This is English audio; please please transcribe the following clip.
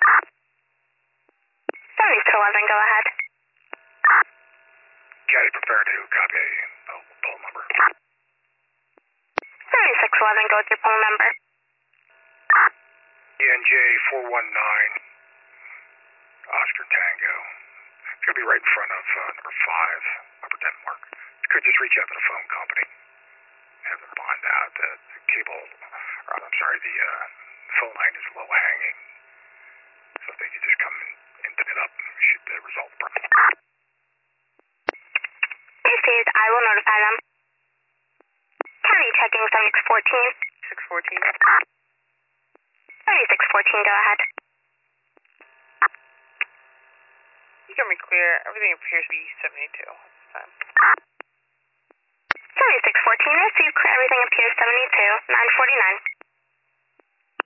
7611, go ahead. Caddy, prepare to copy poll number. 7611, go with your poll number. ENJ 419, Oscar Tango. It's going to be right in front of number 5, Upper Denmark. You could just reach out to the phone company, have them find out that the cable, or I'm sorry, the phone line is low hanging. So if they could just come and pick it up, we should resolve the problem. Received, I will notify them. County checking 7614. 7614, go ahead. You can be clear. Everything appears to be 72 at this time. 7614, I see everything appears 72, 949.